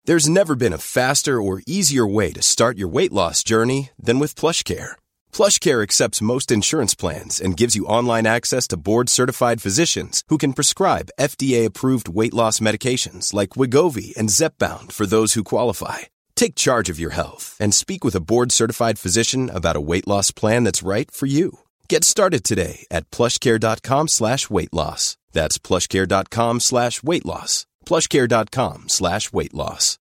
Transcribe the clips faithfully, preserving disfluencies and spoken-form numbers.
There's never been a faster or easier way to start your weight loss journey than with PlushCare. PlushCare accepts most insurance plans and gives you online access to board-certified physicians who can prescribe F D A-approved weight loss medications like Wegovy and Zepbound for those who qualify. Take charge of your health and speak with a board-certified physician about a weight loss plan that's right for you. Get started today at plushcare.com slash weight loss. That's plushcare.com slash weight loss. plushcare.com slash weight loss.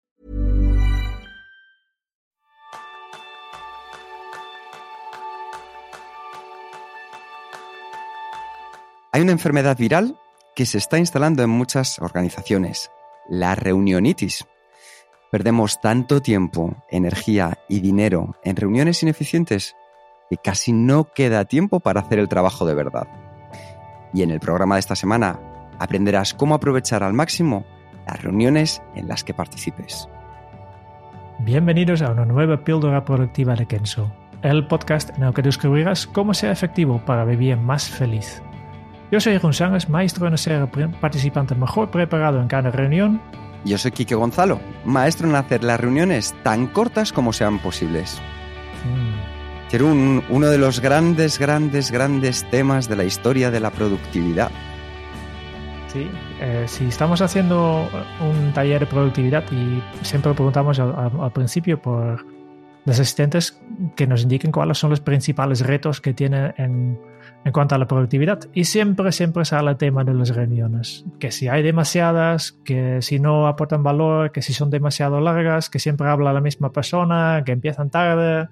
Hay una enfermedad viral que se está instalando en muchas organizaciones, la reunionitis. Perdemos tanto tiempo, energía y dinero en reuniones ineficientes que casi no queda tiempo para hacer el trabajo de verdad. Y en el programa de esta semana aprenderás cómo aprovechar al máximo las reuniones en las que participes. Bienvenidos a una nueva píldora productiva de Kenso, el podcast en el que descubrirás cómo ser efectivo para vivir más feliz. Yo soy González, maestro en ser participante mejor preparado en cada reunión. Yo soy Quique Gonzalo, maestro en hacer las reuniones tan cortas como sean posibles. Mm. Jerún, uno de los grandes, grandes, grandes temas de la historia de la productividad. Sí, eh, si estamos haciendo un taller de productividad y siempre preguntamos al, al, al principio por los asistentes que nos indiquen cuáles son los principales retos que tienen en, en cuanto a la productividad. Y siempre, siempre sale el tema de las reuniones. Que si hay demasiadas, que si no aportan valor, que si son demasiado largas, que siempre habla la misma persona, que empiezan tarde.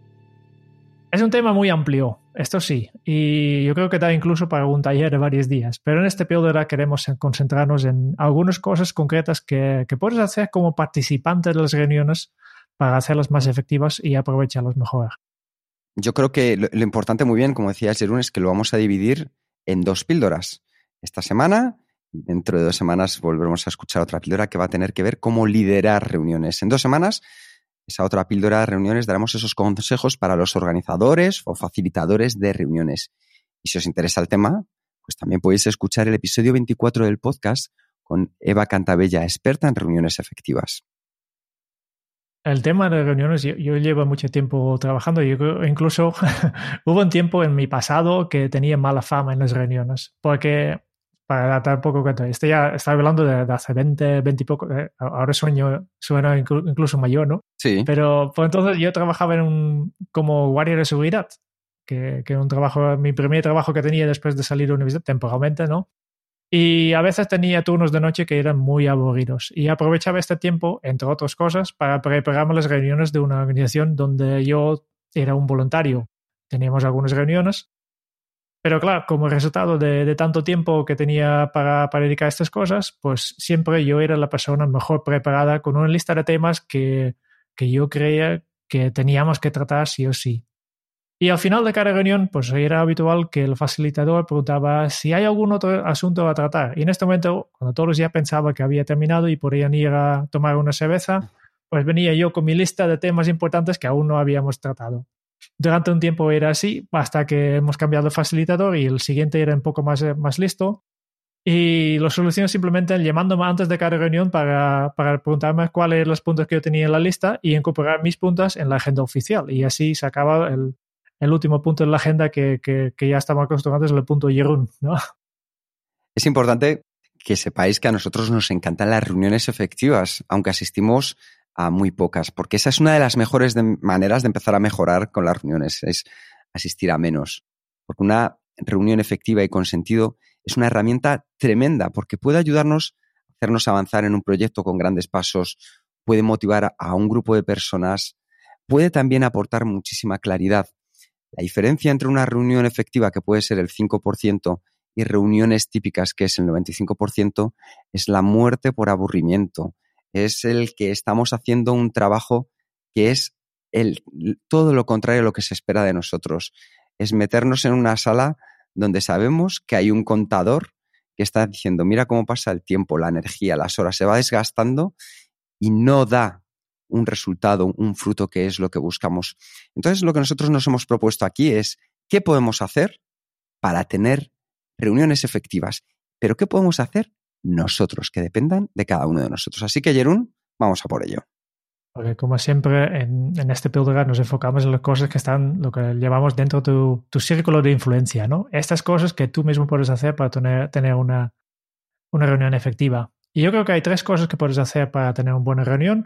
Es un tema muy amplio, esto sí, y yo creo que da incluso para un taller de varios días, pero en este píldora queremos concentrarnos en algunas cosas concretas que, que puedes hacer como participante de las reuniones para hacerlas más efectivas y aprovecharlas mejor. Yo creo que lo, lo importante, muy bien, como decía Jerún, es que lo vamos a dividir en dos píldoras. Esta semana, dentro de dos semanas, volveremos a escuchar otra píldora que va a tener que ver cómo liderar reuniones. En dos semanas, esa otra píldora de reuniones, daremos esos consejos para los organizadores o facilitadores de reuniones. Y si os interesa el tema, pues también podéis escuchar el episodio veinticuatro del podcast con Eva Cantabella, experta en reuniones efectivas. El tema de reuniones, yo, yo llevo mucho tiempo trabajando. Yo creo, incluso hubo un tiempo en mi pasado que tenía mala fama en las reuniones, porque, para dar un poco cuenta, este ya estaba hablando de, de hace veinte, veinte y poco, eh, ahora sueño, suena incluso mayor, ¿no? Sí. Pero por entonces yo trabajaba en un, como guardia de seguridad, que, que era un trabajo, mi primer trabajo que tenía después de salir de la universidad, temporalmente, ¿no? Y a veces tenía turnos de noche que eran muy aburridos. Y aprovechaba este tiempo, entre otras cosas, para prepararme las reuniones de una organización donde yo era un voluntario. Teníamos algunas reuniones. Pero claro, como resultado de, de tanto tiempo que tenía para, para dedicar a estas cosas, pues siempre yo era la persona mejor preparada con una lista de temas que, que yo creía que teníamos que tratar sí o sí. Y al final de cada reunión, pues era habitual que el facilitador preguntaba si hay algún otro asunto a tratar. Y en este momento, cuando todos ya pensaban que había terminado y podían ir a tomar una cerveza, pues venía yo con mi lista de temas importantes que aún no habíamos tratado. Durante un tiempo era así, hasta que hemos cambiado de facilitador y el siguiente era un poco más, más listo. Y lo solucioné simplemente llamándome antes de cada reunión para, para preguntarme cuáles eran los puntos que yo tenía en la lista y incorporar mis puntos en la agenda oficial. Y así se acaba el... el último punto en la agenda que, que, que ya estamos acostumbrados es el punto Jerún, ¿no? Es importante que sepáis que a nosotros nos encantan las reuniones efectivas, aunque asistimos a muy pocas, porque esa es una de las mejores de maneras de empezar a mejorar con las reuniones, es asistir a menos. Porque una reunión efectiva y con sentido es una herramienta tremenda, porque puede ayudarnos a hacernos avanzar en un proyecto con grandes pasos, puede motivar a un grupo de personas, puede también aportar muchísima claridad. La diferencia entre una reunión efectiva, que puede ser el cinco por ciento, y reuniones típicas, que es el noventa y cinco por ciento, es la muerte por aburrimiento. Es el que estamos haciendo un trabajo que es el, todo lo contrario a lo que se espera de nosotros. Es meternos en una sala donde sabemos que hay un contador que está diciendo, mira cómo pasa el tiempo, la energía, las horas, se va desgastando y no da un resultado, un fruto que es lo que buscamos. Entonces, lo que nosotros nos hemos propuesto aquí es ¿qué podemos hacer para tener reuniones efectivas? Pero ¿qué podemos hacer nosotros que dependan de cada uno de nosotros? Así que, Jerún, vamos a por ello. Porque como siempre en, en este podcast nos enfocamos en las cosas que están, lo que llevamos dentro de tu, tu círculo de influencia, ¿no? Estas cosas que tú mismo puedes hacer para tener, tener una, una reunión efectiva. Y yo creo que hay tres cosas que puedes hacer para tener una buena reunión.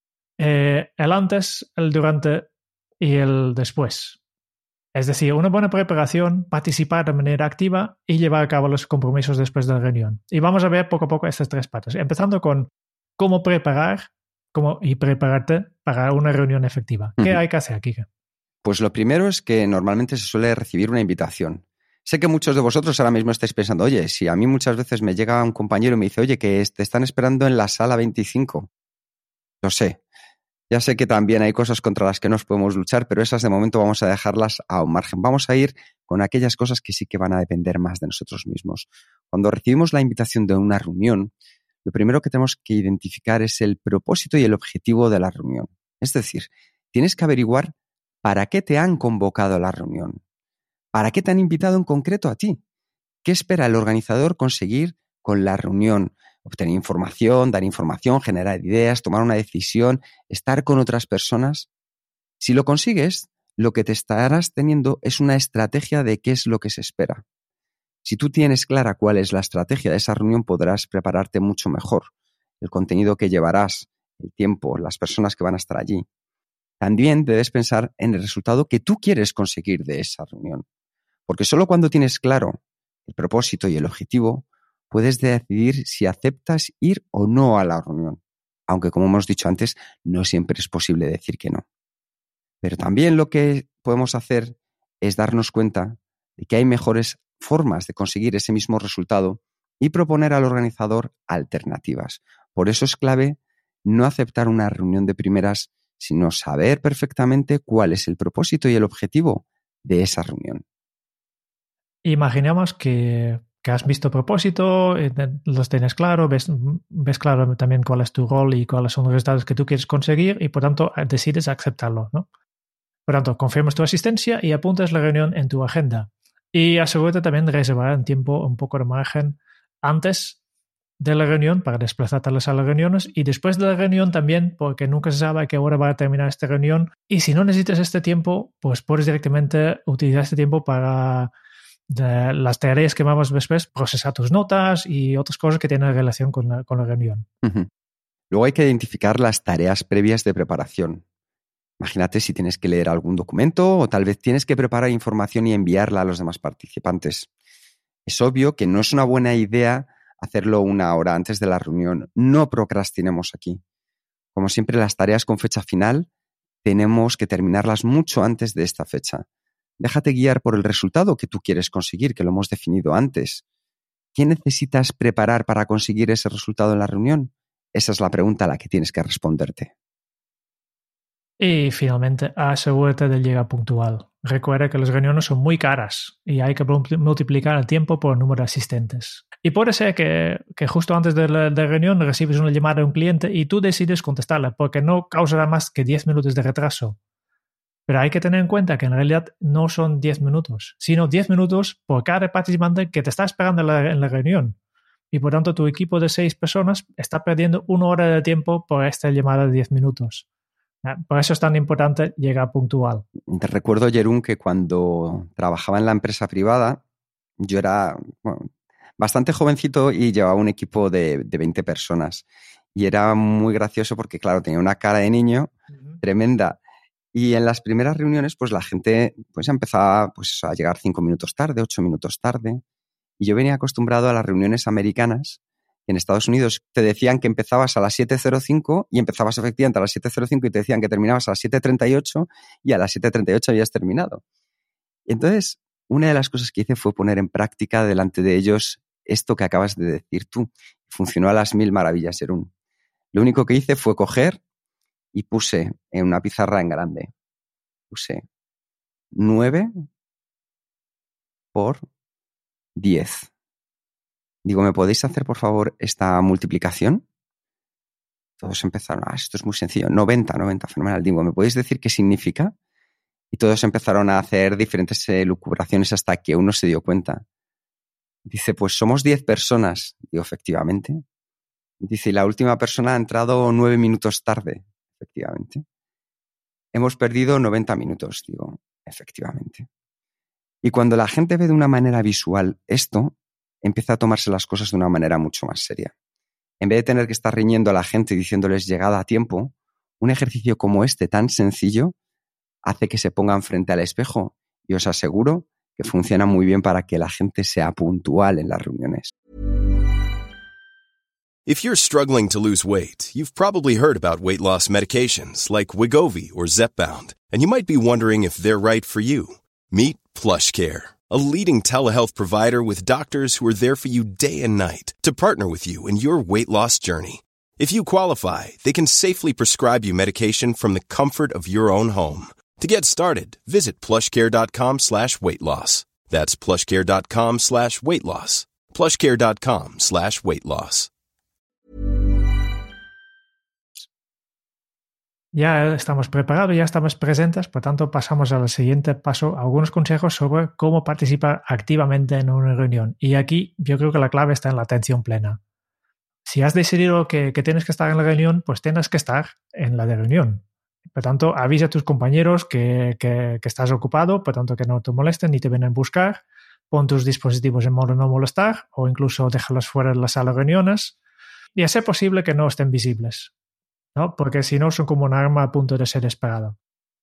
Eh, el antes, el durante y el después. Es decir, una buena preparación, participar de manera activa y llevar a cabo los compromisos después de la reunión. Y vamos a ver poco a poco estas tres patas, empezando con cómo preparar cómo, y prepararte para una reunión efectiva. ¿Qué uh-huh. hay que hacer, Kike? Pues lo primero es que normalmente se suele recibir una invitación. Sé que muchos de vosotros ahora mismo estáis pensando, oye, si a mí muchas veces me llega un compañero y me dice, oye, que te están esperando en la sala veinticinco. Lo sé. Ya sé que también hay cosas contra las que nos podemos luchar, pero esas de momento vamos a dejarlas a un margen. Vamos a ir con aquellas cosas que sí que van a depender más de nosotros mismos. Cuando recibimos la invitación de una reunión, lo primero que tenemos que identificar es el propósito y el objetivo de la reunión. Es decir, tienes que averiguar para qué te han convocado a la reunión, para qué te han invitado en concreto a ti, qué espera el organizador conseguir con la reunión. Obtener información, dar información, generar ideas, tomar una decisión, estar con otras personas. Si lo consigues, lo que te estarás teniendo es una estrategia de qué es lo que se espera. Si tú tienes clara cuál es la estrategia de esa reunión, podrás prepararte mucho mejor. El contenido que llevarás, el tiempo, las personas que van a estar allí. También debes pensar en el resultado que tú quieres conseguir de esa reunión. Porque solo cuando tienes claro el propósito y el objetivo, puedes decidir si aceptas ir o no a la reunión, aunque como hemos dicho antes, no siempre es posible decir que no. Pero también lo que podemos hacer es darnos cuenta de que hay mejores formas de conseguir ese mismo resultado y proponer al organizador alternativas. Por eso es clave no aceptar una reunión de primeras, sino saber perfectamente cuál es el propósito y el objetivo de esa reunión. Imaginemos que que has visto propósito, los tienes claro, ves, ves claro también cuál es tu rol y cuáles son los resultados que tú quieres conseguir y por tanto decides aceptarlo, ¿no? Por tanto, confirmas tu asistencia y apuntas la reunión en tu agenda. Y asegúrate también de reservar un tiempo, un poco de margen antes de la reunión para desplazarte a las salas de reuniones y después de la reunión también, porque nunca se sabe a qué hora va a terminar esta reunión. Y si no necesitas este tiempo, pues puedes directamente utilizar este tiempo para de las tareas que vamos después, procesar tus notas y otras cosas que tienen relación con la, con la reunión. Uh-huh. Luego hay que identificar las tareas previas de preparación. Imagínate si tienes que leer algún documento o tal vez tienes que preparar información y enviarla a los demás participantes. Es obvio que no es una buena idea hacerlo una hora antes de la reunión. No procrastinemos aquí. Como siempre, las tareas con fecha final tenemos que terminarlas mucho antes de esta fecha. Déjate guiar por el resultado que tú quieres conseguir, que lo hemos definido antes. ¿Qué necesitas preparar para conseguir ese resultado en la reunión? Esa es la pregunta a la que tienes que responderte. Y finalmente, asegúrate de llegar puntual. Recuerda que las reuniones son muy caras y hay que multiplicar el tiempo por el número de asistentes. Y puede ser que, que justo antes de la, de la reunión recibes una llamada de un cliente y tú decides contestarla porque no causará más que diez minutos de retraso. Pero hay que tener en cuenta que en realidad no son diez minutos, sino diez minutos por cada participante que te está esperando en la, en la reunión. Y por tanto, tu equipo de seis personas está perdiendo una hora de tiempo por esta llamada de diez minutos. Por eso es tan importante llegar puntual. Te recuerdo, Jerún, que cuando trabajaba en la empresa privada, yo era bueno, bastante jovencito y llevaba un equipo de, de veinte personas. Y era muy gracioso porque, claro, tenía una cara de niño uh-huh. tremenda. Y en las primeras reuniones, pues la gente pues empezaba pues, a llegar cinco minutos tarde, ocho minutos tarde. Y yo venía acostumbrado a las reuniones americanas. En Estados Unidos te decían que empezabas a las siete cero cinco y empezabas efectivamente a las siete cero cinco y te decían que terminabas a las siete treinta y ocho y a las siete treinta y ocho habías terminado. Y entonces, una de las cosas que hice fue poner en práctica delante de ellos esto que acabas de decir tú. Funcionó a las mil maravillas, Jerún. Lo único que hice fue coger y puse en una pizarra en grande, puse nueve por diez. Digo, ¿me podéis hacer, por favor, esta multiplicación? Todos empezaron, ah, esto es muy sencillo, noventa, noventa, fenomenal. Digo, ¿me podéis decir qué significa? Y todos empezaron a hacer diferentes elucubraciones hasta que uno se dio cuenta. Dice, pues somos diez personas. Digo, efectivamente. Dice, la última persona ha entrado nueve minutos tarde, efectivamente. Hemos perdido noventa minutos, digo, efectivamente. Y cuando la gente ve de una manera visual esto, empieza a tomarse las cosas de una manera mucho más seria. En vez de tener que estar riñendo a la gente y diciéndoles llegada a tiempo, un ejercicio como este tan sencillo hace que se pongan frente al espejo y os aseguro que funciona muy bien para que la gente sea puntual en las reuniones. If you're struggling to lose weight, you've probably heard about weight loss medications like Wegovy or Zepbound, and you might be wondering if they're right for you. Meet PlushCare, a leading telehealth provider with doctors who are there for you day and night to partner with you in your weight loss journey. If you qualify, they can safely prescribe you medication from the comfort of your own home. To get started, visit plushcare.com slash weight loss. That's plushcare.com slash weight loss. plushcare.com slash weight loss. Ya estamos preparados, ya estamos presentes, por tanto pasamos al siguiente paso, algunos consejos sobre cómo participar activamente en una reunión. Y aquí yo creo que la clave está en la atención plena. Si has decidido que, que tienes que estar en la reunión, pues tienes que estar en la de reunión. Por tanto, avisa a tus compañeros que, que, que estás ocupado, por tanto que no te molesten ni te vienen a buscar. Pon tus dispositivos en modo no molestar o incluso déjalos fuera de la sala de reuniones y a ser posible que no estén visibles, ¿no? Porque si no son como un arma a punto de ser disparado.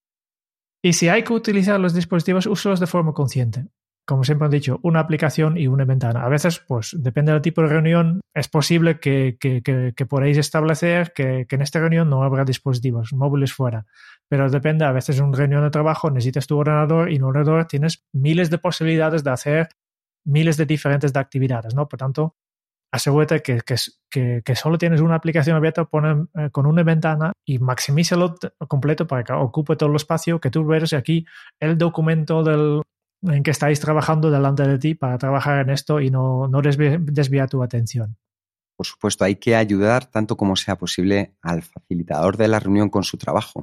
Y si hay que utilizar los dispositivos, úsalos de forma consciente. Como siempre he dicho, una aplicación y una ventana. A veces, pues, depende del tipo de reunión, es posible que, que, que, que podáis establecer que, que en esta reunión no habrá dispositivos móviles fuera. Pero depende, a veces en una reunión de trabajo necesitas tu ordenador y en un ordenador tienes miles de posibilidades de hacer miles de diferentes de actividades, ¿no? Por tanto, asegúrate que, que, que, que solo tienes una aplicación abierta pon, eh, con una ventana y maximízalo completo para que ocupe todo el espacio, que tú veas aquí el documento del, en que estáis trabajando delante de ti para trabajar en esto y no, no desvía, desvía tu atención. Por supuesto, hay que ayudar tanto como sea posible al facilitador de la reunión con su trabajo.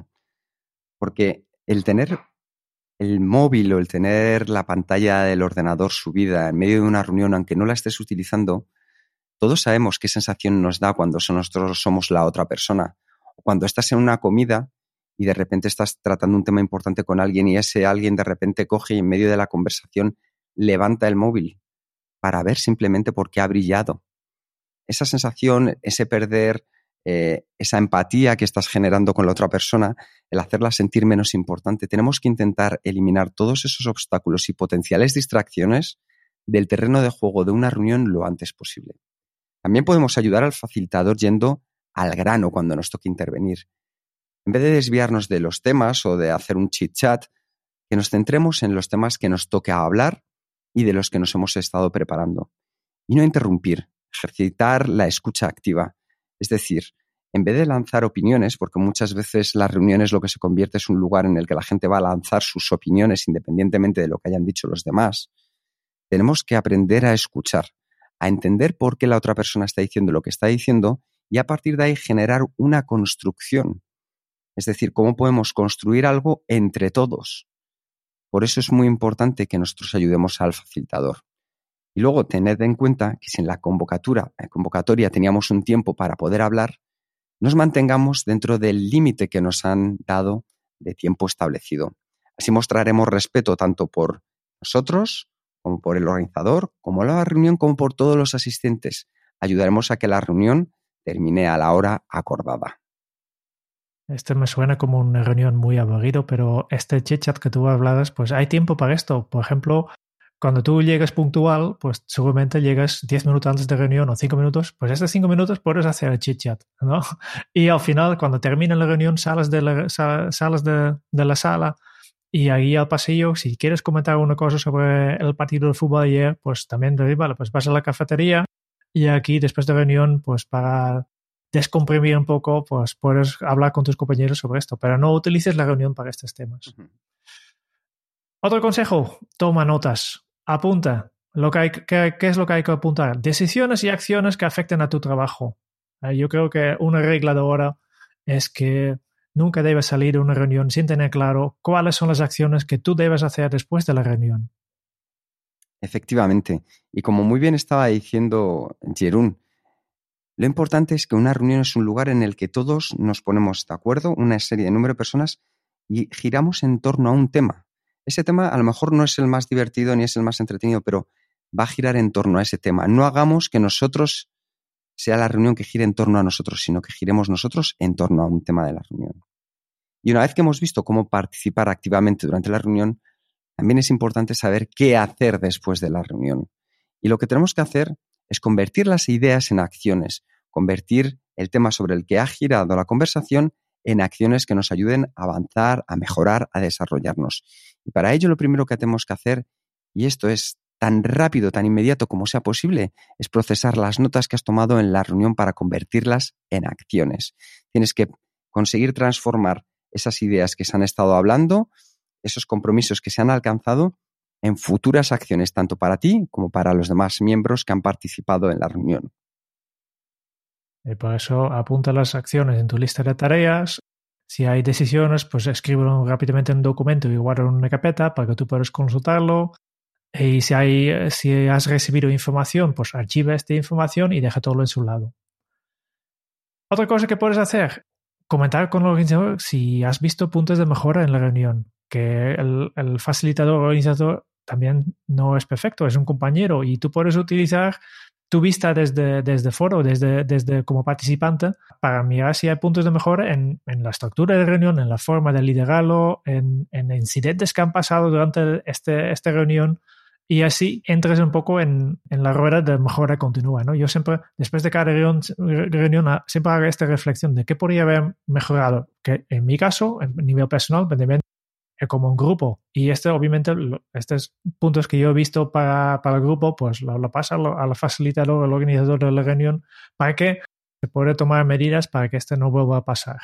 Porque el tener el móvil o el tener la pantalla del ordenador subida en medio de una reunión, aunque no la estés utilizando, todos sabemos qué sensación nos da cuando nosotros somos la otra persona. O cuando estás en una comida y de repente estás tratando un tema importante con alguien y ese alguien de repente coge y en medio de la conversación levanta el móvil para ver simplemente por qué ha brillado. Esa sensación, ese perder eh, esa empatía que estás generando con la otra persona, el hacerla sentir menos importante. Tenemos que intentar eliminar todos esos obstáculos y potenciales distracciones del terreno de juego de una reunión lo antes posible. También podemos ayudar al facilitador yendo al grano cuando nos toque intervenir. En vez de desviarnos de los temas o de hacer un chit-chat, que nos centremos en los temas que nos toque hablar y de los que nos hemos estado preparando. Y no interrumpir, ejercitar la escucha activa. Es decir, en vez de lanzar opiniones, porque muchas veces las reuniones lo que se convierte es un lugar en el que la gente va a lanzar sus opiniones independientemente de lo que hayan dicho los demás, tenemos que aprender a escuchar, a entender por qué la otra persona está diciendo lo que está diciendo y a partir de ahí generar una construcción. Es decir, cómo podemos construir algo entre todos. Por eso es muy importante que nosotros ayudemos al facilitador. Y luego tened en cuenta que si en la convocatoria, en convocatoria teníamos un tiempo para poder hablar, nos mantengamos dentro del límite que nos han dado de tiempo establecido. Así mostraremos respeto tanto por nosotros, como por el organizador, como la reunión, como por todos los asistentes. Ayudaremos a que la reunión termine a la hora acordada. Esto me suena como una reunión muy aburrido, pero este chit-chat que tú hablabas, pues hay tiempo para esto. Por ejemplo, cuando tú llegas puntual, pues seguramente llegas diez minutos antes de reunión o cinco minutos, pues estos cinco minutos puedes hacer el chit-chat, ¿no? Y al final, cuando termina la reunión, sales de la, sales de, de la sala y ahí al pasillo, si quieres comentar una cosa sobre el partido de fútbol de ayer, pues también, vale, pues vas a la cafetería y aquí después de reunión, pues para descomprimir un poco, pues puedes hablar con tus compañeros sobre esto, pero no utilices la reunión para estos temas. Uh-huh. Otro consejo, toma notas, apunta. Lo que hay, ¿qué, ¿Qué es lo que hay que apuntar? Decisiones y acciones que afecten a tu trabajo. Eh, yo creo que una regla de oro es que nunca debes salir de una reunión sin tener claro cuáles son las acciones que tú debes hacer después de la reunión. Efectivamente. Y como muy bien estaba diciendo Jeroen, Lo importante es que una reunión es un lugar en el que todos nos ponemos de acuerdo, una serie de número de personas, y giramos en torno a un tema. Ese tema a lo mejor no es el más divertido ni es el más entretenido, pero va a girar en torno a ese tema. No hagamos que nosotros sea la reunión que gire en torno a nosotros, sino que giremos nosotros en torno a un tema de la reunión. Y una vez que hemos visto cómo participar activamente durante la reunión, también es importante saber qué hacer después de la reunión. Y lo que tenemos que hacer es convertir las ideas en acciones, convertir el tema sobre el que ha girado la conversación en acciones que nos ayuden a avanzar, a mejorar, a desarrollarnos. Y para ello lo primero que tenemos que hacer, y esto es tan rápido, tan inmediato como sea posible, es procesar las notas que has tomado en la reunión para convertirlas en acciones. Tienes que conseguir transformar esas ideas que se han estado hablando, esos compromisos que se han alcanzado, en futuras acciones, tanto para ti como para los demás miembros que han participado en la reunión. Y por eso apunta las acciones en tu lista de tareas. Si hay decisiones, pues escríbelo rápidamente en un documento y guarda en una carpeta para que tú puedas consultarlo. Y si, hay, si has recibido información, pues archiva esta información y deja todo en su lado. Otra cosa que puedes hacer, comentar con el organizador si has visto puntos de mejora en la reunión. Que el, el facilitador o organizador también no es perfecto, es un compañero y tú puedes utilizar tu vista desde, desde foro, desde, desde como participante, para mirar si hay puntos de mejora en, en la estructura de reunión, en la forma de liderarlo, en, en incidentes que han pasado durante este, esta reunión, y así entres un poco en, en la rueda de mejora continua, ¿no? Yo siempre, después de cada reunión, reunión siempre hago esta reflexión de qué podría haber mejorado, que en mi caso, en nivel personal, también como un grupo. Y este, obviamente, estos puntos que yo he visto para, para el grupo, pues lo, lo pasa al facilitador, al organizador de la reunión, para que se pueda tomar medidas para que esto no vuelva a pasar.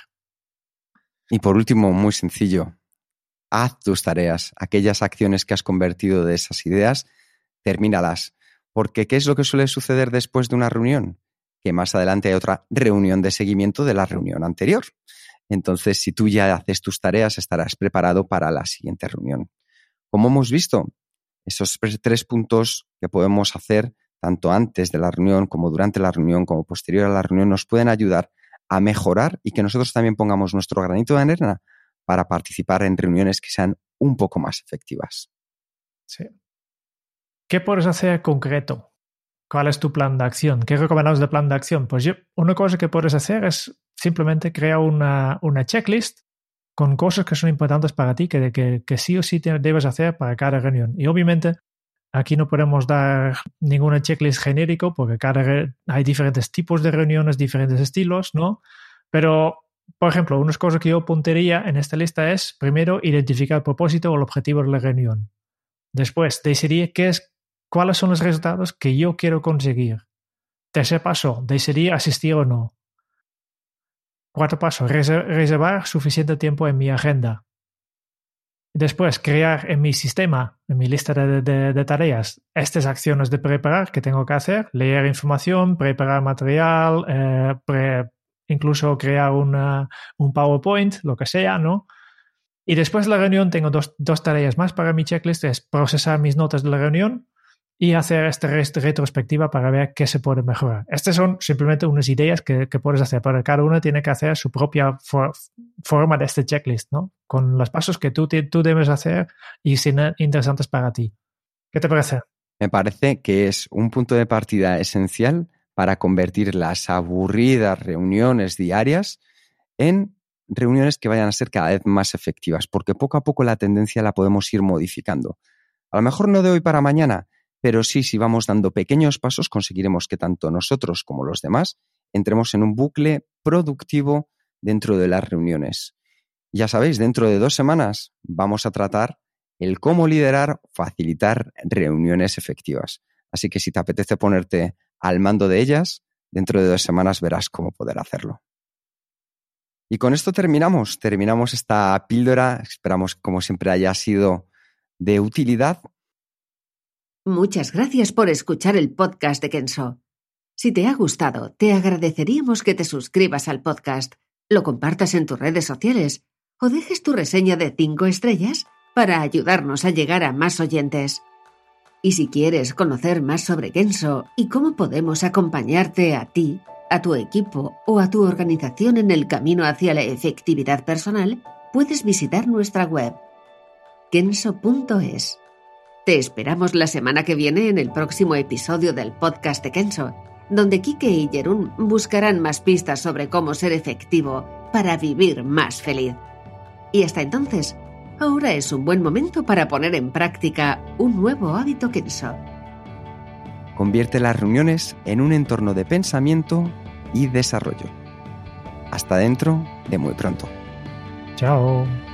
Y por último, muy sencillo, haz tus tareas. Aquellas acciones que has convertido de esas ideas, termínalas. Porque ¿qué es lo que suele suceder después de una reunión? Que más adelante hay otra reunión de seguimiento de la reunión anterior. Entonces, si tú ya haces tus tareas, estarás preparado para la siguiente reunión. Como hemos visto, esos tres puntos que podemos hacer tanto antes de la reunión como durante la reunión, como posterior a la reunión, nos pueden ayudar a mejorar y que nosotros también pongamos nuestro granito de arena para participar en reuniones que sean un poco más efectivas. Sí. ¿Qué puedes hacer concreto? ¿Cuál es tu plan de acción? ¿Qué recomendamos de plan de acción? Pues yo, una cosa que puedes hacer es simplemente crear una, una checklist con cosas que son importantes para ti, que, que, que sí o sí te debes hacer para cada reunión. Y obviamente aquí no podemos dar ninguna checklist genérico porque cada re- hay diferentes tipos de reuniones, diferentes estilos, ¿no? Pero, por ejemplo, unas cosas que yo apuntaría en esta lista es, primero, identificar el propósito o el objetivo de la reunión. Después, decidir qué es, cuáles son los resultados que yo quiero conseguir. Tercer paso, decidir asistir o no. Cuarto paso, reservar suficiente tiempo en mi agenda. Después, crear en mi sistema, en mi lista de, de, de tareas, estas acciones de preparar que tengo que hacer, leer información, preparar material, eh, pre, incluso crear una, un PowerPoint, lo que sea, ¿no? Y después de la reunión tengo dos, dos tareas más para mi checklist, es procesar mis notas de la reunión y hacer esta retrospectiva para ver qué se puede mejorar. Estas son simplemente unas ideas que, que puedes hacer, pero cada uno tiene que hacer su propia for, forma de este checklist, ¿no? Con los pasos que tú, tú debes hacer y son interesantes para ti. ¿Qué te parece? Me parece que es un punto de partida esencial para convertir las aburridas reuniones diarias en reuniones que vayan a ser cada vez más efectivas, porque poco a poco la tendencia la podemos ir modificando. A lo mejor no de hoy para mañana, pero sí, si vamos dando pequeños pasos, conseguiremos que tanto nosotros como los demás entremos en un bucle productivo dentro de las reuniones. Ya sabéis, dentro de dos semanas vamos a tratar el cómo liderar, facilitar reuniones efectivas. Así que si te apetece ponerte al mando de ellas, dentro de dos semanas verás cómo poder hacerlo. Y con esto terminamos. Terminamos esta píldora. Esperamos que, como siempre, haya sido de utilidad. Muchas gracias por escuchar el podcast de Kenso. Si te ha gustado, te agradeceríamos que te suscribas al podcast, lo compartas en tus redes sociales o dejes tu reseña de cinco estrellas para ayudarnos a llegar a más oyentes. Y si quieres conocer más sobre Kenso y cómo podemos acompañarte a ti, a tu equipo o a tu organización en el camino hacia la efectividad personal, puedes visitar nuestra web kenso punto es. Te esperamos la semana que viene en el próximo episodio del podcast de Kenso, donde Kike y Jeroen buscarán más pistas sobre cómo ser efectivo para vivir más feliz. Y hasta entonces, ahora es un buen momento para poner en práctica un nuevo hábito Kenso. Convierte las reuniones en un entorno de pensamiento y desarrollo. Hasta dentro de muy pronto. Chao.